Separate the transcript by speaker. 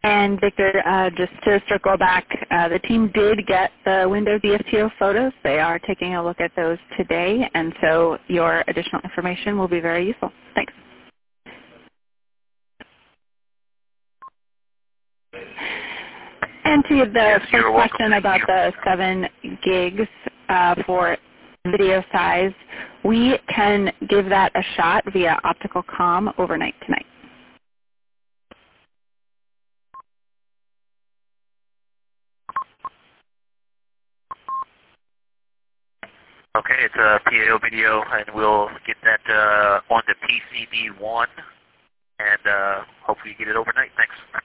Speaker 1: And Victor, just to circle back, the team did get the Windows EFTO photos. They are taking a look at those today, and so your additional information will be very useful. Thanks. And to the first question about the 7 gigs for video size, we can give that a shot via optical comm overnight tonight.
Speaker 2: Okay, it's a PAO video, and we'll get that on the PCB1, and hopefully get it overnight. Thanks.